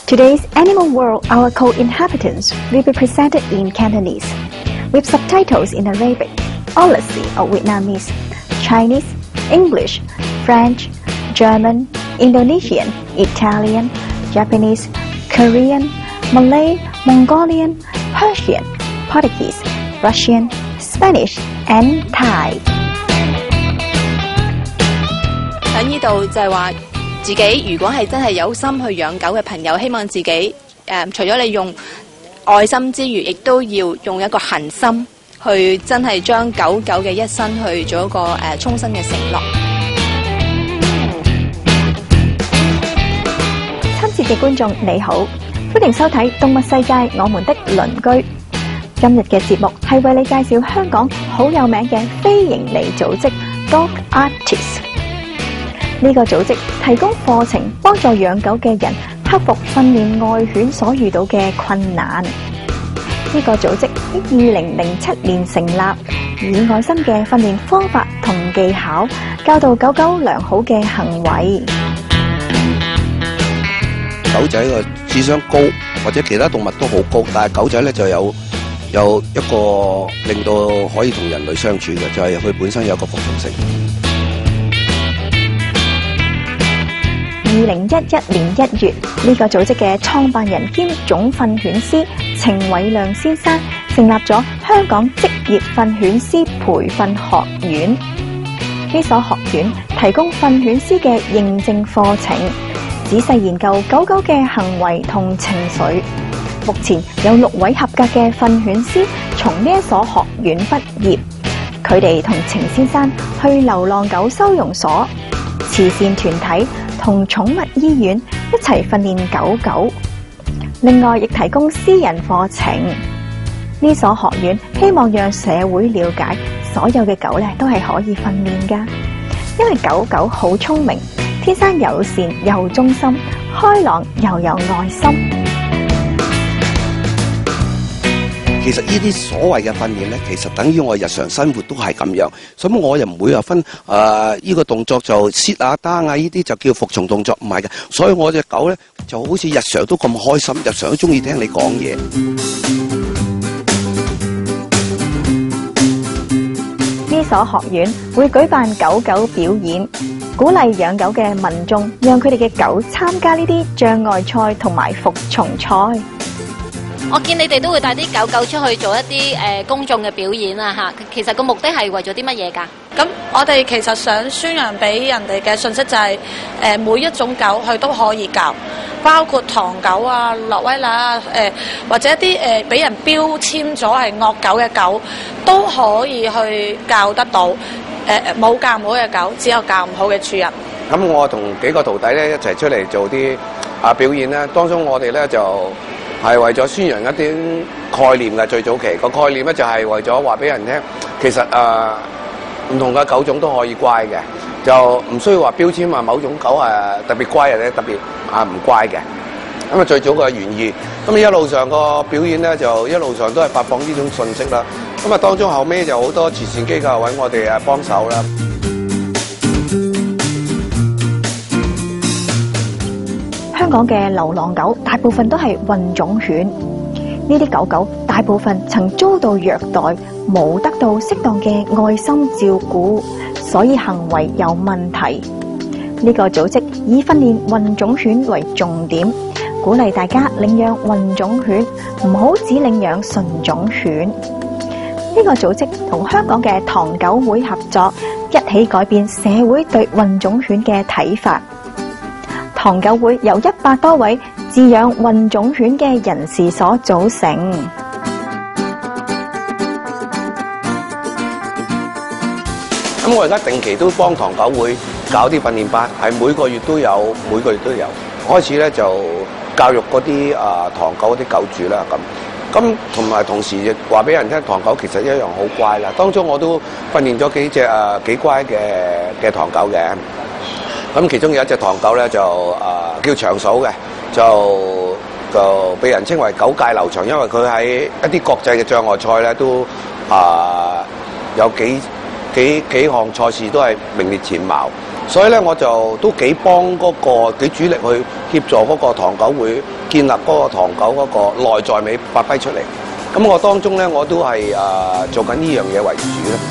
Today's Animal World, Our Co-Inhabitants will be presented in Cantonese, with subtitles in Arabic, Aussie or Vietnamese, Chinese, English, French, German, Indonesian, Italian, Japanese, Korean, Malay, Mongolian, Persian, Portuguese, Russian, Spanish, and Thai. 喺呢度就係話自己如果係真係有心去養狗嘅朋友，希望自己除咗你用愛心之餘，亦都要用一個恆心去真係將狗狗嘅一生去做一個衷心嘅承諾。 親切嘅觀眾你好，歡迎收睇《動物世界我們的鄰居》。今日嘅節目係為你介紹香港好有名嘅非營利組織 Dog Artist。呢個組織提供課程，幫助養狗嘅人克服訓練愛犬所遇到嘅困難。呢個組織喺2007年成立，以愛心嘅訓練方法同技巧，教導狗狗良好嘅行為。 狗仔個智商高，或者其他動物都好高，但係狗仔咧就有一個令到可以同人類相處嘅，就係佢本身有一個服從性。 2011年1月，呢個組織嘅創辦人兼總訓犬師程偉亮先生成立咗香港職業訓犬師培訓學院。呢所學院提供訓犬師嘅認證課程，仔細研究狗狗嘅行為同情緒。目前有6位合格嘅訓犬師從呢一所學院畢業，佢哋同程先生去流浪狗收容所、慈善團體同寵物醫院一齊訓練狗狗，另外亦提供私人課程。呢所學院希望讓社會了解，所有嘅狗咧都係可以訓練噶，因為狗狗好聰明，天生友善又忠心，開朗又有愛心。 其實呢啲所謂嘅訓練咧，其實等於我日常生活都係咁樣，所以我又唔會話分呢個動作就 sit 啊 down 啊，呢啲就叫服從動作，唔係嘅。所以我隻狗咧就好似日常都咁開心，日常都中意聽你講嘢。 呢所學院會舉辦狗狗表演，鼓勵養狗嘅民眾讓佢哋嘅狗參加呢啲障礙賽同埋服從賽。 我見你哋都會帶啲狗狗出去做一啲公眾嘅表演啊嚇，其實個目的係為咗啲乜嘢㗎？ 咁我哋其實想宣揚俾人哋嘅信息就係每一種狗佢都可以教，包括唐狗啊、洛威拿啊，或者一啲俾人標籤咗係惡狗嘅狗都可以去教得到。冇教唔好嘅狗，只有教唔好嘅主人。 咁我同幾個徒弟咧一齊出嚟做啲表演咧，當中我哋咧就係為咗宣揚一啲概念嘅。最早期個概念咧就係為咗話俾人聽，其實唔同嘅狗種都可以乖嘅，就唔需要話標籤話某種狗特別乖或者特別唔乖嘅。咁最早嘅原意，咁一路上個表演咧就一路上都係發放呢種信息啦。咁當中後尾就好多慈善機構揾我哋幫手啦。 香港嘅流浪狗大部分都係混種犬，呢啲狗狗大部分曾遭到虐待，冇得到適當嘅愛心照顧，所以行為有問題。呢個組織以訓練混種犬為重點，鼓勵大家領養混種犬，唔好只領養純種犬。呢個組織同香港嘅唐狗會合作，一起改變社會對混種犬嘅睇法。唐狗會由100多位飼養混種犬嘅人士所組成。 咁我而家定期都幫唐狗會搞啲訓練班，係每個月都有。開始咧就教育嗰啲唐狗嗰啲狗主啦，咁同埋同時亦話俾人聽，唐狗其實一樣好乖啦。當中我都訓練咗幾隻幾乖嘅唐狗嘅。咁其中有一隻唐狗咧就叫長嫂嘅，就被人稱為狗界劉翔，因為佢喺一啲國際嘅障礙賽咧都有幾項賽事都係名列前茅。 所以咧我就都幾幫幾主力去協助嗰個唐狗會建立嗰個唐狗嗰個內在美發揮出嚟。咁我當中咧我都係做緊呢樣嘢為主啦。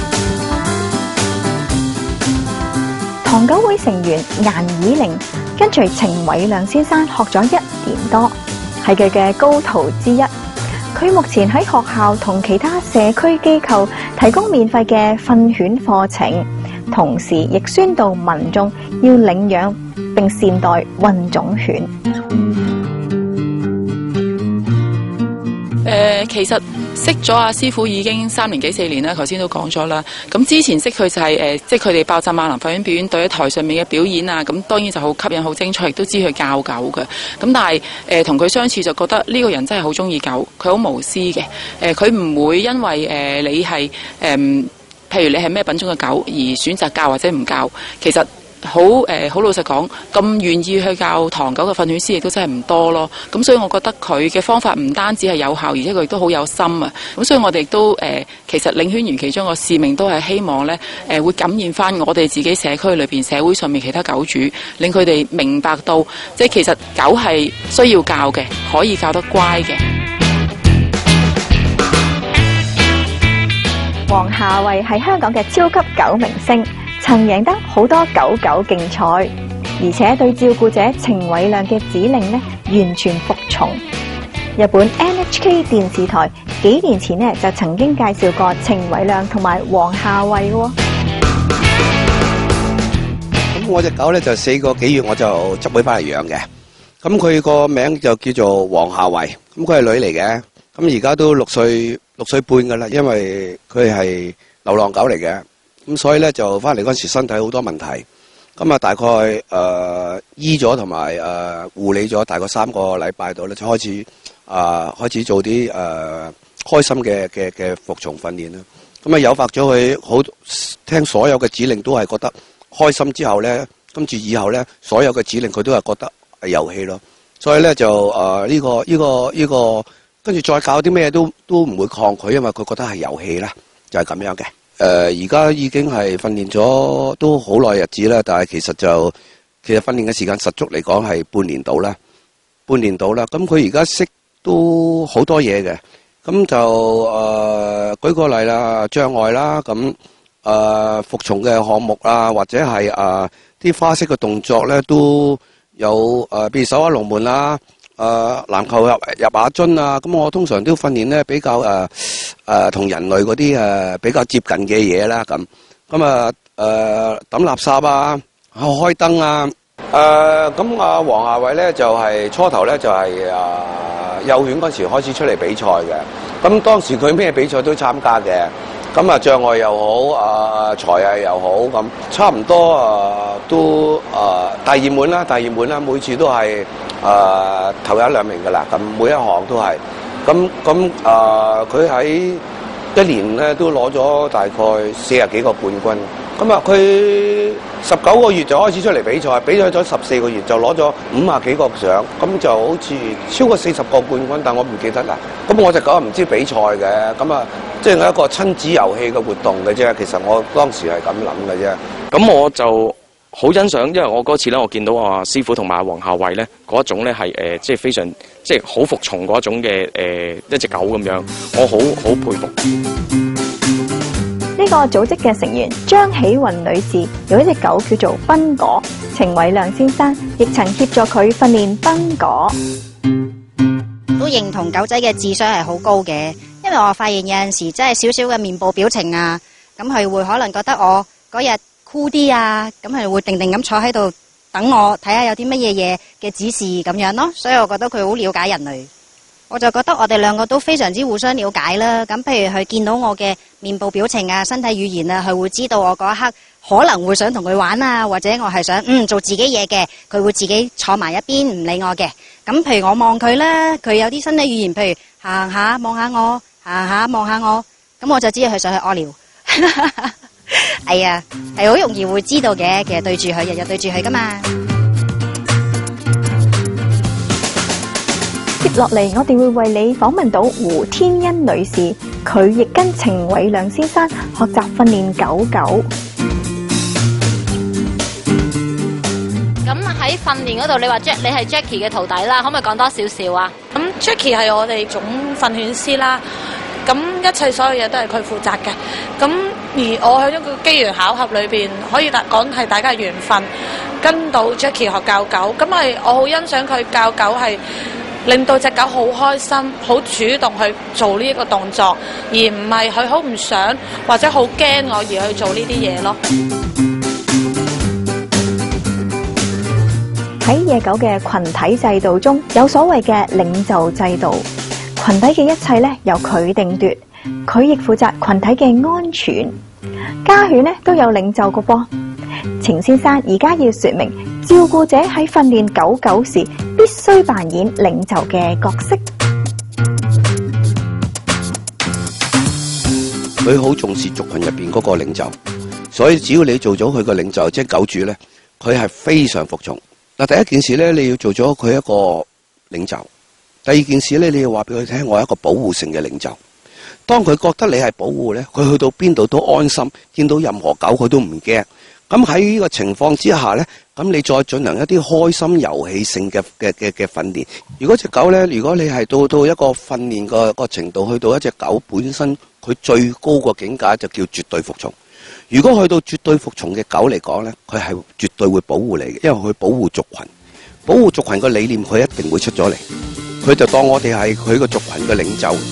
唐狗會成員顏以玲跟隨程偉亮先生學咗1年多，係佢嘅高徒之一。佢目前喺學校同其他社區機構提供免費嘅訓犬課程，同時亦宣導民眾要領養並善待混種犬。 其實識咗阿師傅已經3年幾4年啦，頭先都講咗啦。咁之前識佢就係即係佢哋爆炸馬林法院表演隊喺台上面嘅表演啊，咁當然就好吸引、好精彩，亦都知佢教狗嘅。咁但係同佢相處就覺得呢個人真係好中意狗，佢好無私嘅。佢唔會因為你係譬如你係咩品種嘅狗而選擇教或者唔教，其實。好老實講，咁願意去教唐狗嘅訓犬師亦都真係唔多咯。咁所以我覺得佢嘅方法唔單止係有效，而且佢亦都好有心啊。咁所以我哋亦都其實領犬員其中個使命都係希望咧會感染翻我哋自己社區裏邊社會上面其他狗主，令佢哋明白到即係其實狗係需要教嘅，可以教得乖嘅。 黃夏蕙係香港嘅超級狗明星。曾贏得好多狗競賽，而且對照顧者程偉亮嘅指令呢，完全服從。日本 NHK 電視台幾年前呢就曾經介紹過程偉亮同埋黃夏蕙喎。 咁我隻狗咧就4個幾月我就執佢翻嚟養嘅。咁佢個名就叫做黃夏蕙，咁佢係女嚟嘅。咁而家都6歲半噶啦，因為佢係流浪狗嚟嘅。咁所以咧就翻嚟嗰時身體好多問題，咁啊大概醫咗同埋護理咗大概3個禮拜度咧，就開始做啲開心嘅服從訓練啦。咁啊誘發咗佢好聽所有嘅指令都係覺得開心之後咧，跟住以後咧所有嘅指令佢都係覺得係遊戲咯。所以咧就呢個跟住再搞啲咩都唔會抗拒，因為佢覺得係遊戲啦，就係咁樣嘅。而家已經係訓練咗都好耐日子啦，但係其實訓練嘅時間實足嚟講係半年到啦。咁佢而家識都好多嘢嘅，咁就舉個例啦，障礙啦，咁服從嘅項目啊，或者係啲花式嘅動作咧都有譬如手下龍門啦。籃球入下樽啊，咁我通常都訓練咧比較同人類嗰啲比較接近嘅嘢啦，咁抌垃圾啊，開燈啊，咁黃夏蕙咧就係初頭咧就係幼犬嗰時開始出嚟比賽嘅，咁當時佢咩比賽都參加嘅。咁障礙又好，才藝又好，咁差唔多都大熱門啦，每次都係頭1、2名㗎啦，咁每一項都係，咁佢喺1年咧都攞咗大概40幾個冠軍，咁佢19個月就開始出嚟比賽咗14個月就攞咗50幾個獎，咁就好似超過40個冠軍，但我唔記得啦。咁我隻狗唔知比賽嘅，咁即係一個親子遊戲嘅活動嘅啫。其實我當時係咁諗嘅啫。 咁我就好欣賞，因為我嗰次咧，我見到師傅同埋黃夏蕙咧嗰一種咧係即係非常即係好服從嗰種嘅一隻狗咁樣，我好佩服。 呢個組織嘅成員張喜雲女士有一隻狗叫做賓果，程偉亮先生亦曾協助佢訓練賓果。 都認同狗仔嘅智商係好高嘅，因為我發現有陣時真係少少嘅面部表情啊，咁佢會可能覺得我嗰日酷啲啊，咁佢會定定咁坐喺度等我睇下有啲乜嘢嘢嘅指示咁樣咯，所以我覺得佢好了解人類。我就覺得我哋兩個都非常之互相了解啦。咁譬如佢見到我嘅面部表情啊、身體語言啊，佢會知道我嗰一刻可能會想同佢玩啊，或者我係想做自己嘢嘅，佢會自己坐埋一邊唔理我嘅。咁譬如我望佢啦，佢有啲身體語言，譬如行下望下我，行下望下我，咁我就知道佢想去屙尿。係啊，係好容易會知道嘅，其實對住佢，日日對住佢噶嘛。 接落嚟，我哋會為你訪問到胡天欣女士，佢亦跟程偉亮先生學習訓練狗狗。 喺訓練嗰度，你話你係 Jackie 嘅徒弟啦，可唔可以講多少少啊？ 咁 Jackie 係我哋總訓犬師啦，咁一切所有嘢都係佢負責嘅。咁而我喺一個機緣巧合裏邊，可以講係大家嘅緣分，跟到 Jackie 學教狗。咁係我好欣賞佢教狗係令到隻狗好開心，好主動去做呢一個動作，而唔係佢好唔想或者好驚我而去做呢啲嘢咯。 喺野狗嘅群體制度中，有所謂嘅領袖制度，群體嘅一切咧由佢定奪，佢亦負責群體嘅安全。家犬咧都有領袖個噃。程先生而家要說明，照顧者喺訓練狗狗時，必須扮演領袖嘅角色。 佢好重視族群入邊嗰個領袖，所以只要你做咗佢個領袖，即係狗主咧，佢係非常服從。嗱，第一件事咧，你要做咗佢一個領袖；第二件事咧，你要話俾佢聽，我係一個保護性嘅領袖。當佢覺得你係保護咧，佢去到邊度都安心，見到任何狗佢都唔驚。咁喺呢個情況之下咧，咁你再進行一啲開心遊戲性嘅訓練。如果隻狗咧，如果你係到一個訓練個程度，去到一隻狗本身佢最高個境界就叫絕對服從。如果去到絕對服從嘅狗嚟講咧，佢係絕對會保護你嘅，因為佢保護族群。保護族群個理念佢一定會出咗嚟，佢就當我哋係佢個族群嘅領袖。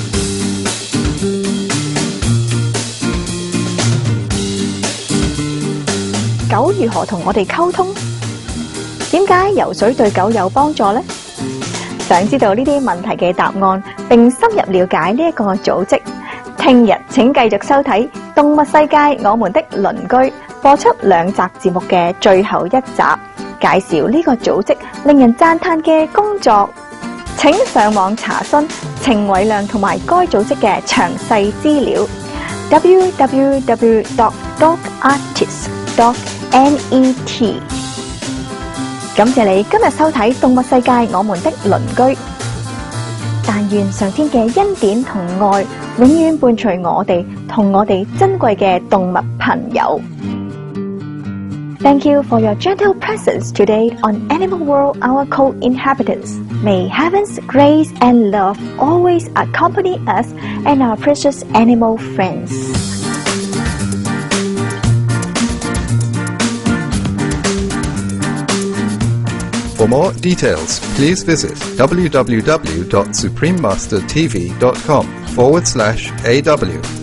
狗如何同我哋溝通？點解游水對狗有幫助呢？想知道呢啲問題嘅答案，並深入了解呢一個組織，聽日請繼續收睇《動物世界我們的鄰居》，播出2集節目嘅最後一集，介紹呢個組織令人讚嘆嘅工作。請上網查詢程偉亮同埋該組織嘅詳細資料 www.dogartist.net。 感謝你今日收睇《動物世界我們的鄰居》，但願上天嘅恩典同愛永遠伴隨我哋同我哋珍貴嘅動物朋友。Thank you for your gentle presence today on Animal World, our co-inhabitants. May heaven's grace and love always accompany us and our precious animal friends. For more details, please visit www.suprememastertv.com/AW.